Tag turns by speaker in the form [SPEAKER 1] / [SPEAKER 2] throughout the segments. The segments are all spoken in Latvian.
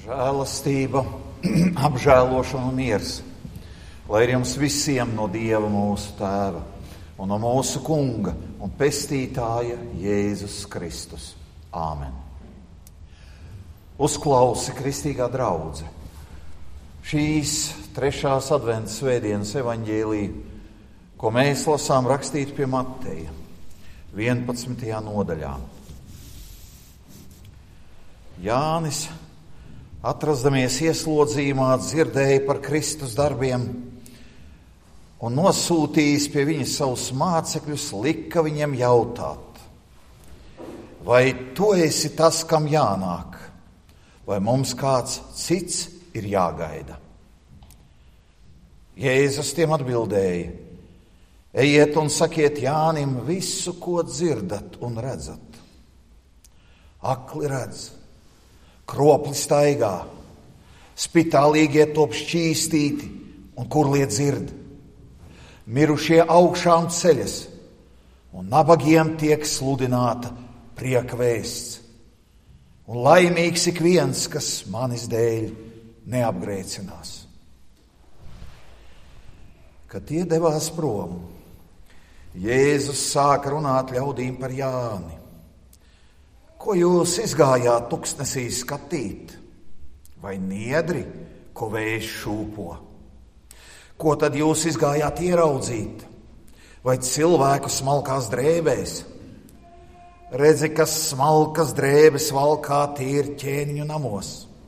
[SPEAKER 1] Žēlastība, apžēlošana un miers, lai ir jums visiem no Dieva mūsu Tēva un no mūsu Kunga un Pestītāja Jēzus Kristus. Āmen. Uzklausi, kristīgā draudze, šīs 3. adventas svētdienas evaņģēliju, ko mēs lasām rakstīt pie Mateja 11. nodaļā. Jānis, atrastamies ieslodzījumā, dzirdēja par Kristus darbiem un nosūtījis pie viņa savus mācekļus, lika viņiem jautāt: vai tu esi tas, kam jānāk, vai mums kāds cits ir jāgaida? Jēzus tiem atbildēja: ejiet un sakiet Jānim visu, ko dzirdat un redzat. Akli redz, kropli staigā, spitālīgie top šķīstīti un kurlie dzird. Mirušie augšām ceļas un nabagiem tiek sludināta prieka vēsts. Un laimīgs ik viens, kas manis dēļ neapgrēcinās. Kad tie devās prom, Jēzus sāka runāt ļaudīm par Jāni. Ko jūs izgājāt tuksnesī skatīt? Vai niedri, ko vējš šūpo? Ko tad jūs izgājāt ieraudzīt? Vai cilvēku smalkās drēbēs? Redzi, kas smalkas drēbes valkā, tie ir ķēniņu namos.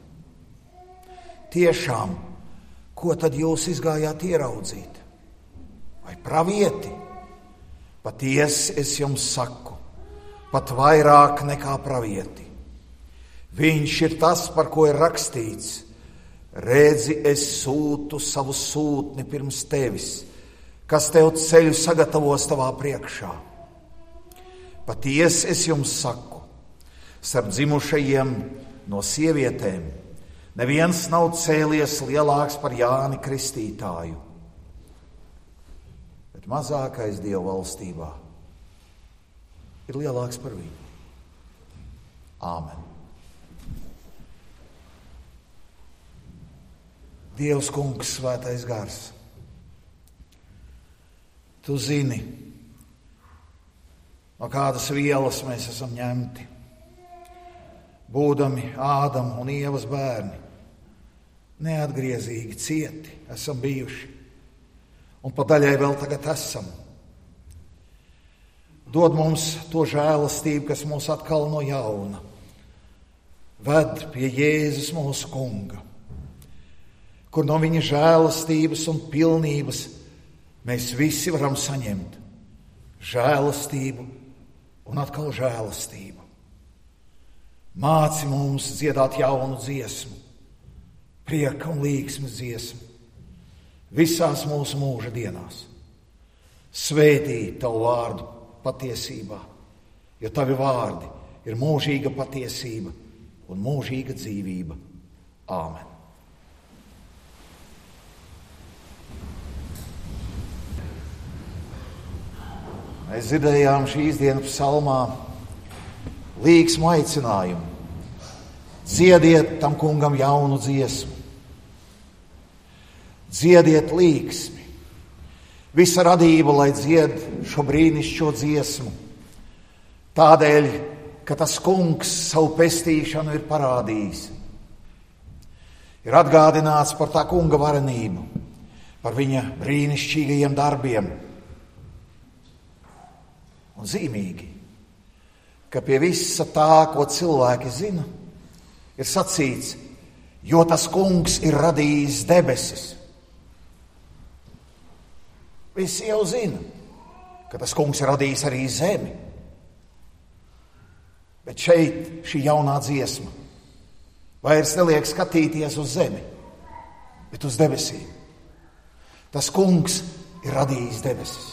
[SPEAKER 1] Tiešām, ko tad jūs izgājāt ieraudzīt? Vai pravieti? Patiesi es jums saku, pat vairāk nekā pravieti. Viņš ir tas, par ko ir rakstīts: redzi, es sūtu savu sūtni pirms tevis, kas tev ceļu sagatavos tavā priekšā. Patiesi es jums saku, starp dzimušajiem no sievietēm neviens nav cēlies lielāks par Jāni Kristītāju, bet mazākais Dieva valstībā ir lielāks par viņu. Āmen. Dievs Kungs, Svētais Gars, tu zini, no kādas vielas mēs esam ņemti. Būdami Ādama un Ievas bērni, neatgriezīgi cieti esam bijuši, un pa daļai vēl tagad esam. Dod mums to žēlastību, kas mūs atkal no jauna ved pie Jēzus mūsu Kunga, kur no viņa žēlastības un pilnības mēs visi varam saņemt žēlastību un atkal žēlastību. Māci mums dziedāt jaunu dziesmu, prieka un līgsmes dziesmu visās mūsu mūža dienās. Svētī tavu vārdu patiesībā, jo tavi vārdi ir mūžīga patiesība un mūžīga dzīvība. Āmen. Mēs dzirdējām šīs dienas psalmā līgsmu aicinājumu: dziediet tam kungam jaunu dziesmu. Dziediet līgsmi. Visa radība, lai dzied šo brīnišķo dziesmu, tādēļ, ka tas kungs savu pestīšanu ir parādījis. Ir atgādināts par tā kunga varenību, par viņa brīnišķīgajiem darbiem. Un zīmīgi, ka pie visa tā, ko cilvēki zina, ir sacīts: jo tas kungs ir radījis debesis. Visi jau zina, ka tas kungs ir radījis arī zemi. Bet šeit šī jaunā dziesma vairs neliek skatīties uz zemi, bet uz debesīm. Tas kungs ir radījis debesis.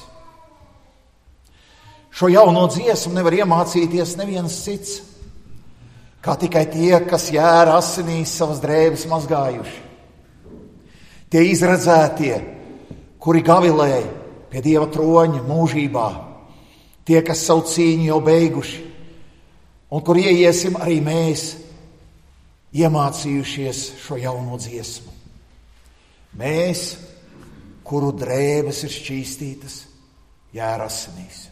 [SPEAKER 1] Šo jauno dziesmu nevar iemācīties neviens cits, kā tikai tie, kas jēra asinīs savas drēbes mazgājuši. Tie izredzētie, kuri gavilē pie Dieva troņa mūžībā, tie, kas savu cīņu jau beiguši, un kur ieiesim arī mēs iemācījušies šo jauno dziesmu. Mēs, kuru drēbes ir šķīstītas jēra asinīs.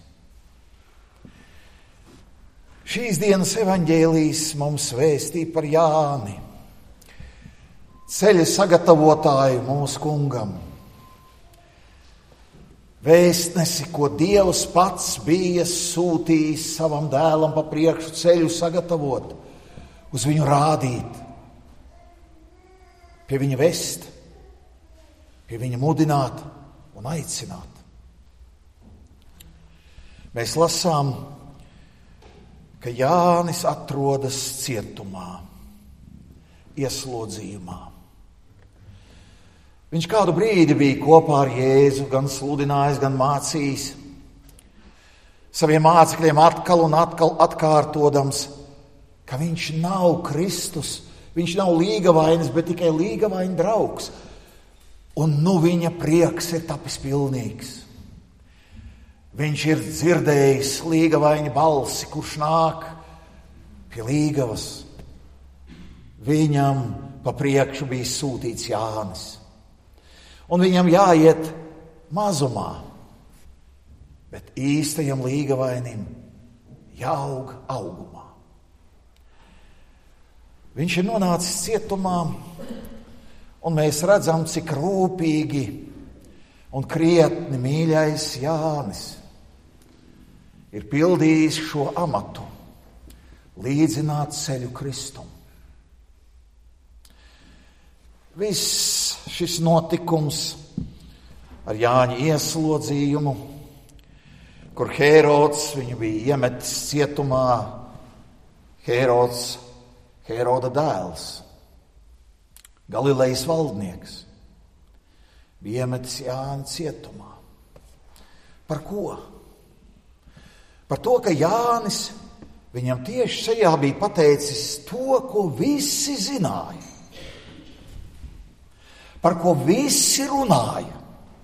[SPEAKER 1] Šīs dienas evaņģēlijs mums vēstīja par Jāni, ceļa sagatavotāju mūsu kungam. Vēstnesi, ko Dievs pats bija sūtījis savam dēlam pa priekšu ceļu sagatavot, uz viņu rādīt, pie viņa vest, pie viņa mudināt un aicināt. Mēs lasām, ka Jānis atrodas cietumā, ieslodzījumā. Viņš kādu brīdi bija kopā ar Jēzu, gan sludinājis, gan mācījis. Saviem mācekļiem atkal un atkal atkārtodams, ka viņš nav Kristus, viņš nav līgavainis, bet tikai līgavaina draugs. Un nu viņa prieks ir tapis pilnīgs. Viņš ir dzirdējis līgavaina balsi, kurš nāk pie līgavas. Viņam pa priekšu bija sūtīts Jānis. Un viņam jāiet mazumā, bet īstajam līgavainim jāaug augumā. Viņš ir nonācis cietumā, un mēs redzam, cik rūpīgi un krietni mīļais Jānis ir pildījis šo amatu, līdzināt ceļu Kristum. Viss šis notikums ar Jāņa ieslodzījumu, kur Hērods viņu bija iemetis cietumā, Hēroda dēls, Galilejas valdnieks, bija iemetis Jāņa cietumā. Par ko? Par to, ka Jānis viņam tieši šajā bija pateicis to, ko visi zināja. Par ko visi runāja.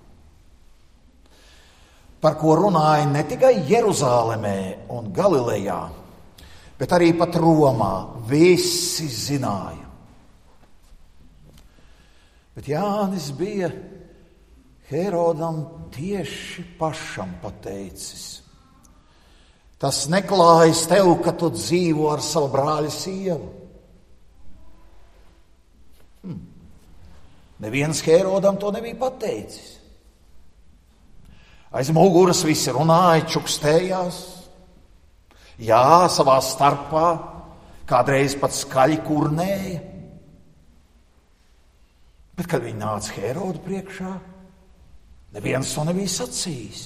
[SPEAKER 1] Par ko runāja ne tikai Jeruzālemē un Galilejā, bet arī pat Romā. Visi zināja. Bet Jānis bija Hērodam tieši pašam pateicis. Tas neklājas tev, ka tu dzīvo ar savu brāļa sievu. Neviens Hērodam to nebija pateicis. Aiz muguras visi runāja, čukstējās. Jā, savā starpā, kādreiz pat skaļi kurnēja. Bet, kad viņi nāca Hēroda priekšā, neviens to nebija sacījis.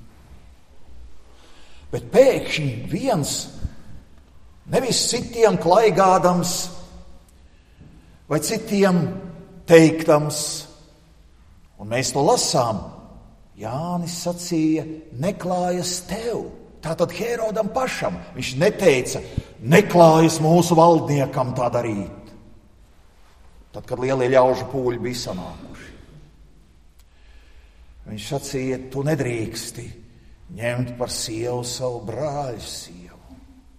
[SPEAKER 1] Bet pēkšņi viens, nevis citiem klaigādams vai citiem teiktams, un mēs to lasām, Jānis sacīja, neklājas tev. Tātad Hērodam pašam. Viņš neteica, neklājas mūsu valdniekam tā darīt. Tad, kad lielie ļaužu pūļi bija sanākuši. Viņš sacīja, tu nedrīksti ņemt par sievu savu brāļu sievu.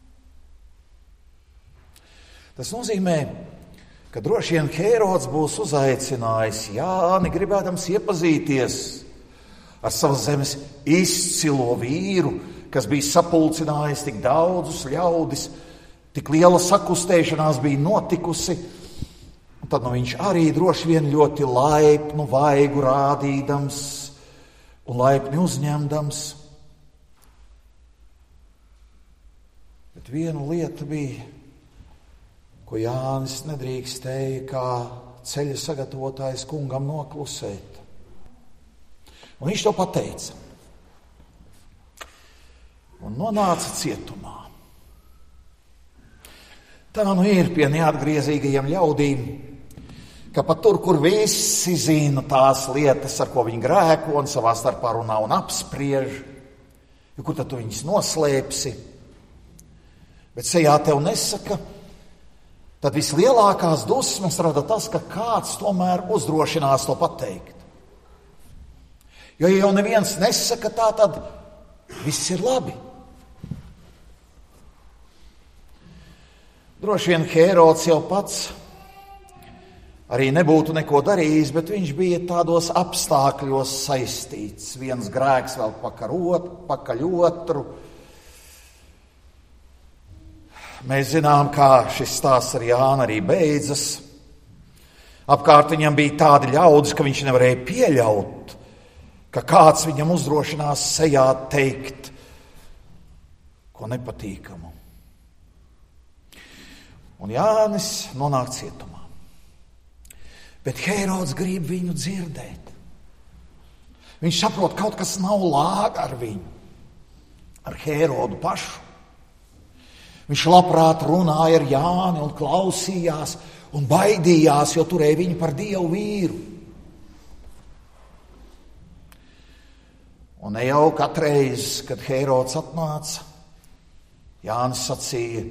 [SPEAKER 1] Tas nozīmē, ka droši vien Hērods būs uzaicinājis Jāni, gribēdams iepazīties ar savas zemes izcilo vīru, kas bija sapulcinājis tik daudzus ļaudis, tik liela sakustēšanās bija notikusi. Un tad viņš arī droši vien ļoti laipnu vaigu rādīdams un laipni uzņemdams. Bet viena lieta bija, ko Jānis nedrīkstēja kā ceļa sagatavotājs kungam noklusēt. Un viņš to pateica. Un nonāca cietumā. Tā nu ir pie neatgriezīgajiem ļaudīm, ka pat tur, kur visi zina tās lietas, ar ko viņi grēko un savā starpā runā un apspriež, jo kur tad tu viņus noslēpsi, bet sejā tev nesaka, tad vislielākās dusmas rada tas, ka kāds tomēr uzdrošinās to pateikt. Jo, ja jau neviens nesaka tā, tad viss ir labi. Droši vien Hērods jau pats arī nebūtu neko darījis, bet viņš bija tādos apstākļos saistīts. Viens grēks vēl pakaļ otru. Mēs zinām, kā šis stāsts ar Jānu arī beidzas. Apkārt viņam bija tādi ļaudis, ka viņš nevarēja pieļaut, ka kāds viņam uzdrošinās sejā teikt ko nepatīkamu. Un Jānis nonāk cietumā. Bet Hērods grib viņu dzirdēt. Viņš saprot, kaut kas nav lāga ar viņu, ar Hērodu pašu. Viņš labprāt runāja ar Jāni un klausījās un baidījās, jo turēja viņu par dievu vīru. Un ne jau katreiz, kad Hērods atnāca, Jānis sacīja: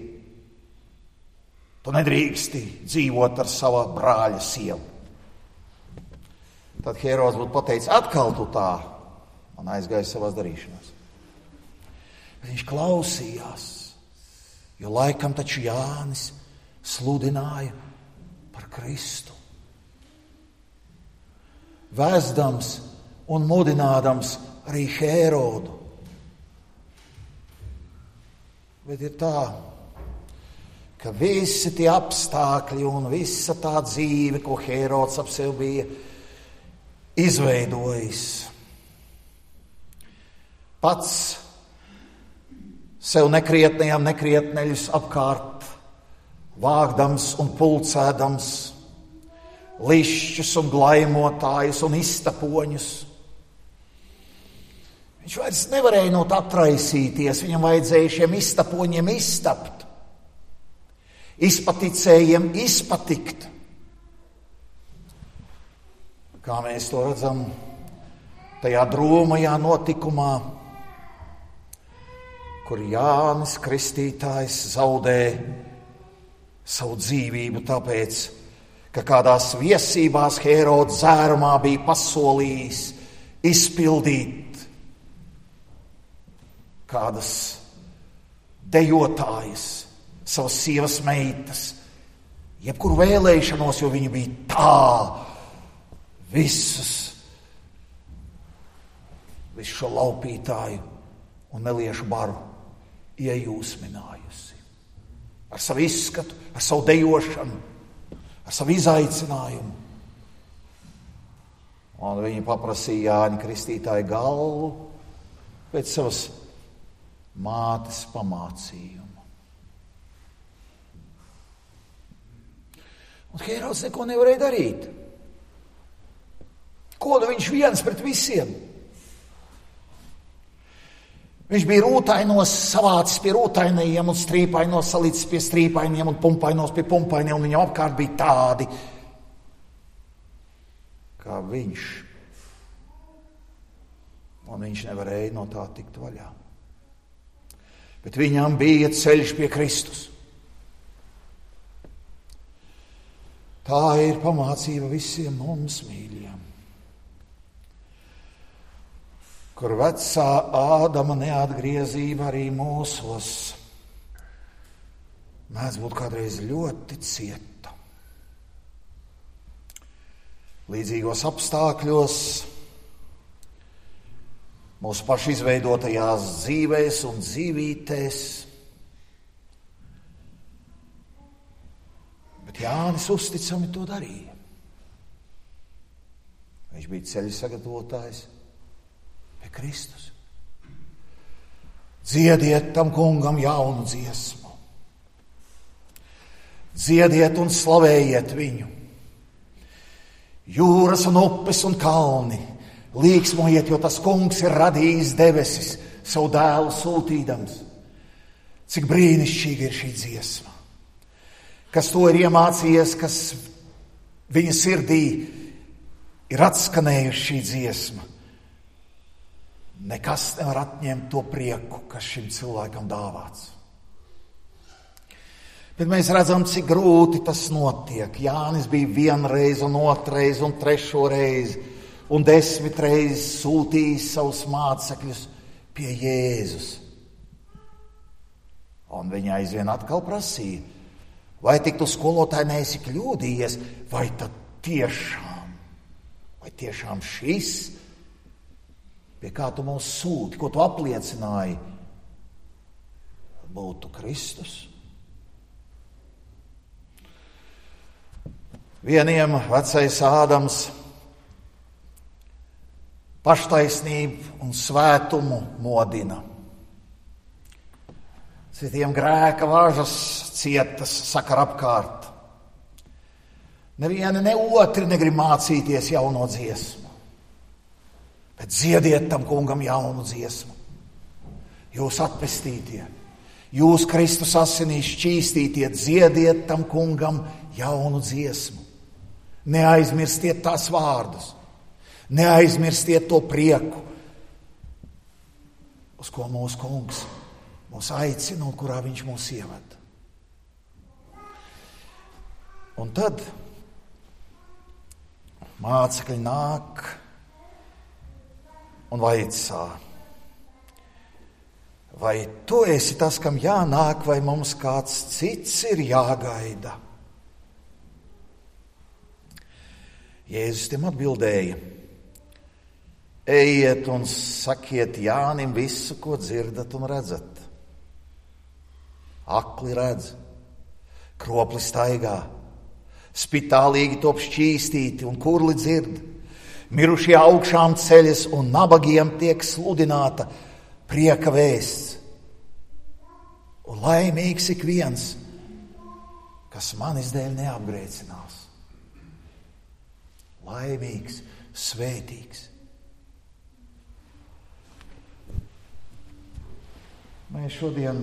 [SPEAKER 1] tu nedrīksti dzīvot ar sava brāļa sievu. Tad Hērods būtu pateicis: atkal tu tā, un aizgāja savās darīšanās. Bet viņš klausījās, jo laikam taču Jānis sludināja par Kristu. Vēzdams un mudinādams arī Hērodu. Bet ir tā, ka visi tie apstākļi un visa tā dzīve, ko Hērods ap sevi bija izveidojis, pats sev nekrietneļus apkārt vāgdams un pulcēdams, lišķus un glaimotājus un iztapoņus. Viņš vairs nevarēja no tā atraisīties, viņam vajadzēja šiem iztapoņiem iztapt, izpaticējiem izpatikt. Kā mēs to redzam tajā drūmajā notikumā, kur Jānis Kristītājs zaudē savu dzīvību tāpēc, ka kādās viesībās Hērods dzērumā bija pasolījis izpildīt kādas dejotājas, savas sievas meitas, jebkuru vēlēšanos, jo viņa bija tā visu šo laupītāju un neliešu baru iejūsminājusi. Ar savu izskatu, ar savu dejošanu, ar savu izaicinājumu. Un viņa paprasīja Jāņa Kristītāja galvu pēc savas mātes pamācījuma. Un Hērods neko nevarēja darīt. Ko nu viņš viens pret visiem? Viņš bija rūtainos savācis pie rūtainajiem un strīpainos salīdzis pie strīpainiem un pumpainos pie pumpainiem, un viņam apkārt bija tādi, kā viņš. Un viņš nevarēja no tā tikt vaļā. Bet viņam bija ceļš pie Kristus. Tā ir pamācība visiem mums, mīļiem. Kur vecā Ādama neatgriezība arī mūsos mēdz būt kādreiz ļoti cieta. Līdzīgos apstākļos, mūsu pašu izveidotajās dzīvēs un dzīvītēs. Bet Jānis uzticami to darīja. Viņš bija ceļa sagatavotājs pie Kristus. Dziediet tam kungam jaunu dziesmu. Dziediet un slavējiet viņu. Jūras un upes un kalni, līksmojiet, jo tas kungs ir radījis debesis, savu dēlu sūtīdams. Cik brīnišķīga ir šī dziesma. Kas to ir iemācījies, kas viņa sirdī ir atskanējuši šī dziesma. Nekas nevar atņemt to prieku, kas šim cilvēkam dāvāts. Bet mēs redzam, cik grūti tas notiek. Jānis bija vienreiz un otrreiz un trešo reizi un 10 reizes sūtījis savus mācekļus pie Jēzus. Un viņa aizvien atkal prasīja, vai tik tu skolotāji neesi kļūdījies, vai tad tiešām, vai tiešām šis, pie kā tu mūs sūti, ko tu apliecināji, būtu Kristus? Vieniem vecais Ādams paštaisnību un svētumu modina. Citiem grēka važas cietas sakar apkārt. Nevieni ne otri negrib mācīties jauno dziesmu, bet dziediet tam kungam jaunu dziesmu. Jūs atpestītie, jūs Kristus asinīs šķīstītie, dziediet tam kungam jaunu dziesmu. Neaizmirstiet tās vārdus, neaizmirstiet to prieku, uz ko mūsu kungs mūs aicina un kurā viņš mūs ievada. Un tad mācekļi nāk un vaicā, vai tu esi tas, kam jānāk, vai mums kāds cits ir jāgaida? Jēzus tiem atbildēja, ejiet un sakiet Jānim visu, ko dzirdat un redzat. Akli redz, kropli staigā, spitālīgi top šķīstīti un kurli dzird, mirušie augšām ceļas un nabagiem tiek sludināta prieka vēsts. Un laimīgs ik viens, kas manis dēļ neapgrēcinās. Laimīgs, svētīgs. Mēs šodien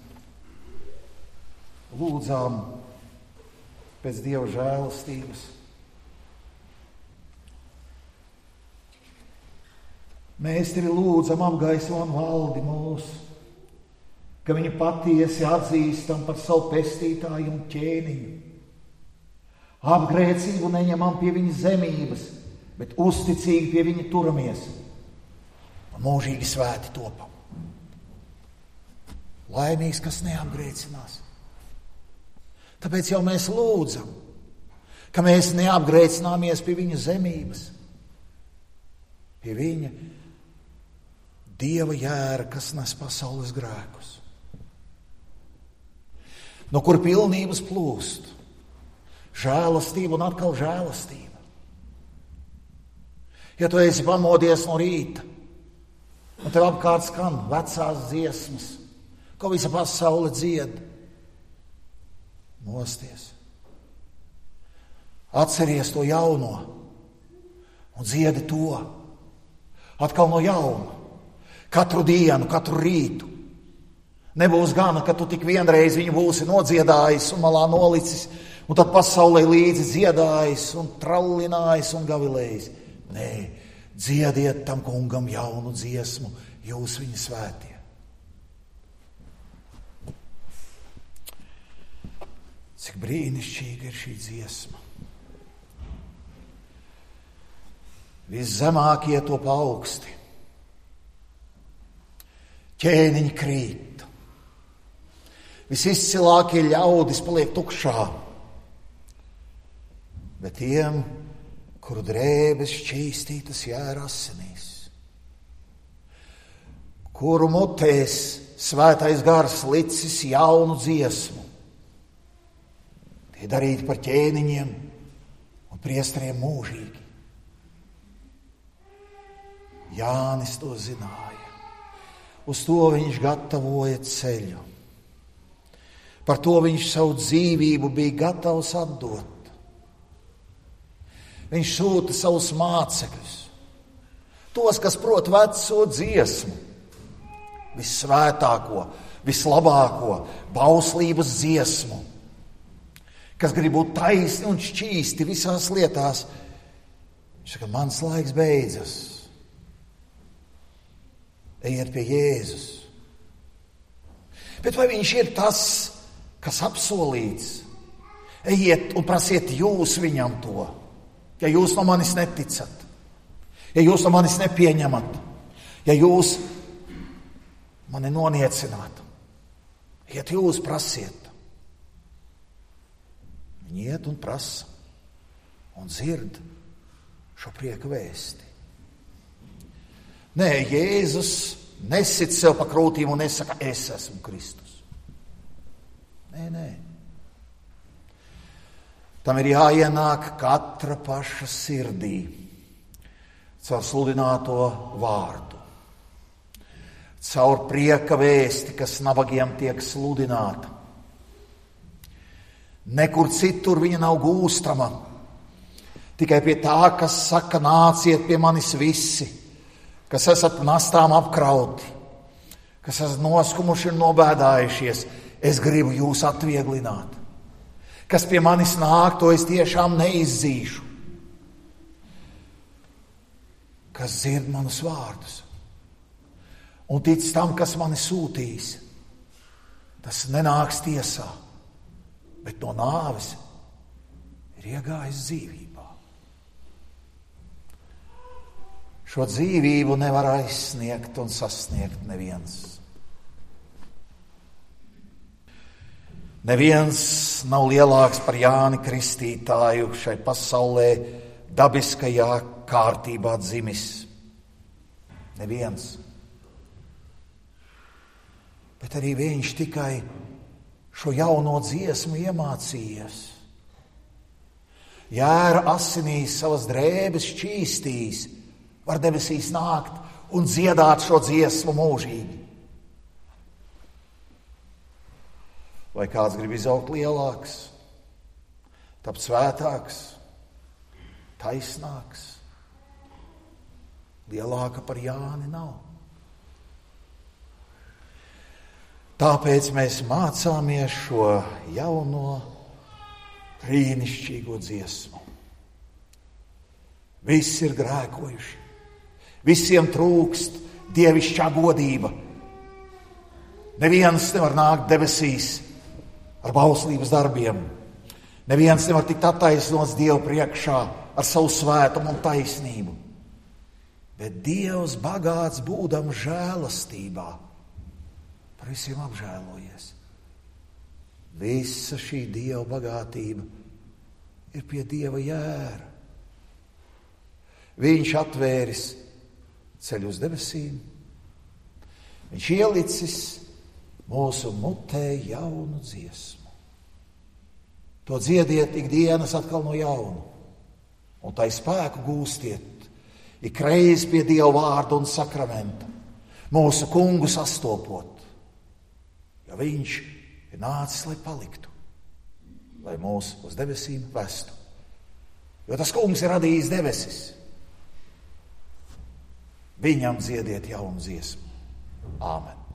[SPEAKER 1] lūdzām pēc Dieva žēlastības. Mēs tevi lūdzam, apgaismo un valdi mūsu, ka viņu patiesi atzīstam par savu pestītāju un ķēniņu. Apgrēcību neņemam pie viņa zemības, bet uzticīgi pie viņa turamies un mūžīgi svēti topam. Laimīgs, kas neapgrēcinās. Tāpēc jau mēs lūdzam, ka mēs neapgrēcināmies pie viņa zemības, pie viņa Dieva jēra, kas nes pasaules grēkus, no kur pilnības plūst žēlastība un atkal žēlastība. Ja tu esi pamodies no rīta un tev apkārt skan vecās dziesmas, ko visa pasaule dzied, mosties. Atceries to jauno un dziedi to atkal no jauna. Katru dienu, katru rītu. Nebūs gana, ka tu tik vienreiz viņu būsi nodziedājis un malā nolicis, un tad pasaulē līdzi dziedājis un traulinājis un gavilējis. Nē, dziediet tam kungam jaunu dziesmu, jūs viņa svētie. Cik brīnišķīga ir šī dziesma. Viszemākie top augsti. Ķēniņi krīt. Visizcilākie ļaudis paliek tukšā. Bet tiem, kuru drēbes šķīstītas jēra asinīs, kuru mutēs svētais gars licis jaunu dziesmu, tie darīti par ķēniņiem un priesteriem mūžīgi. Jānis to zināja. Uz to viņš gatavoja ceļu. Par to viņš savu dzīvību bija gatavs atdot. Viņš sūta savus mācekļus, tos, kas prot veco dziesmu, vissvētāko, vislabāko, bauslības dziesmu, kas grib būt taisni un šķīsti visās lietās. Viņš saka, mans laiks beidzas. Ejiet pie Jēzus. Bet vai viņš ir tas, kas apsolīts? Ejiet un prasiet jūs viņam to. Ja jūs no manis neticat, ja jūs no manis nepieņemat, ja jūs mani noniecināt, iet jūs prasiet. Viņi iet un prasa, un dzird šo prieka vēsti. Nē, Jēzus nesit sev pa krūtīm un nesaka, es esmu Kristus. Nē. Tam ir jāienāk katra paša sirdī caur sludināto vārdu, caur prieka vēsti, kas nabagiem tiek sludināta. Nekur citur viņa nav gūstama, tikai pie tā, kas saka, nāciet pie manis visi, kas esat nastām apkrauti, kas esat noskumuši un nobēdājušies, es gribu jūs atvieglināt. Kas pie manis nāk, to es tiešām neizzīšu. Kas dzird manus vārdus un tic tam, kas mani sūtīs, tas nenāks tiesā, bet no nāves ir iegājis dzīvībā. Šo dzīvību nevar aizsniegt un sasniegt neviens. Neviens nav lielāks par Jāni Kristītāju šai pasaulē dabiskajā kārtībā dzimis. Neviens. Bet arī viņš tikai šo jauno dziesmu iemācījies. Jēra asinīs savas drēbes šķīstīs, var debesīs nākt un dziedāt šo dziesmu mūžīgi. Vai kāds grib izaugt lielāks, tapt svētāks, taisnāks? Lielāka par Jāni nav. Tāpēc mēs mācāmies šo jauno brīnišķīgo dziesmu. Visi ir grēkojuši, visiem trūkst dievišķā godība. Neviens nevar nākt debesīs ar bauslības darbiem. Neviens nevar tikt attaisnots Dievu priekšā ar savu svētumu un taisnību. Bet Dievs bagāts būdams žēlastībā par visiem apžēlojies. Visa šī Dieva bagātība ir pie Dieva jēra. Viņš atvēris ceļu uz debesīm. Viņš ielicis mūsu mutē jaunu dziesmu. To dziediet ikdienas atkal no jauna, un tai spēku gūstiet ikreiz pie Dieva vārda un sakramenta, mūsu kungu sastopot, jo viņš ir nācis, lai paliktu, lai mūs uz debesīm vestu. Jo tas kungs ir radījis debesis. Viņam dziediet jaunu dziesmu. Āmen.